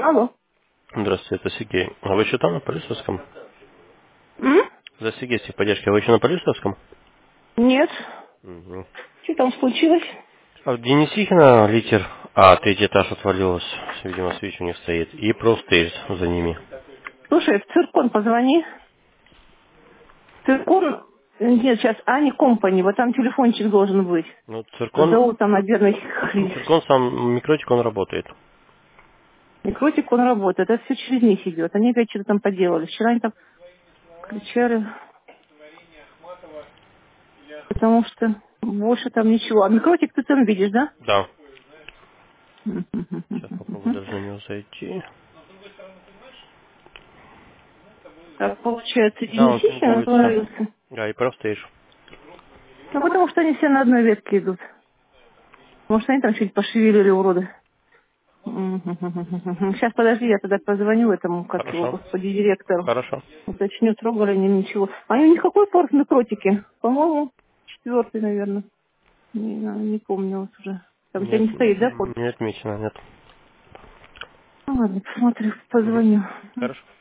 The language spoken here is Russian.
Алло. Здравствуйте, это Сергей. А вы еще там, на Полюсовском? М? Да, Сергей, поддержки. А вы еще на Полюсовском? Нет. Угу. Что там случилось? А в Денисихина литер третий этаж отвалилось. Видимо, свич у них стоит. И профстейдж за ними. Слушай, в циркон позвони. Циркон... Нет, сейчас Ани Компани. Вот там телефончик должен быть. Ну, циркон, Зовут там, наверное, Хрис. циркон сам, микротик, он работает. Микротик, он работает. Это все через них идет. Они опять что-то там поделали. Вчера они там кричали, потому что больше там ничего. А микротик ты там видишь, да? Да. Сейчас попробую даже на него зайти. Так, получается, Да, он Денисихин пингуется. отвалился. Да, и профстейдж. Ну, потому что они все на одной ветке идут. Может, они там чуть пошевелили, уроды. Сейчас, подожди, я тогда позвоню этому, как его, Хорошо. господи, директору. Хорошо. Уточню, трогали они ничего. А у них какой порт на кротике? По-моему, 4, наверное. Не помню вот уже. Там у тебя Нет, не стоит, да, порт? не отмечено, нет. Ну ладно, посмотрю, Мгм. позвоню. Хорошо.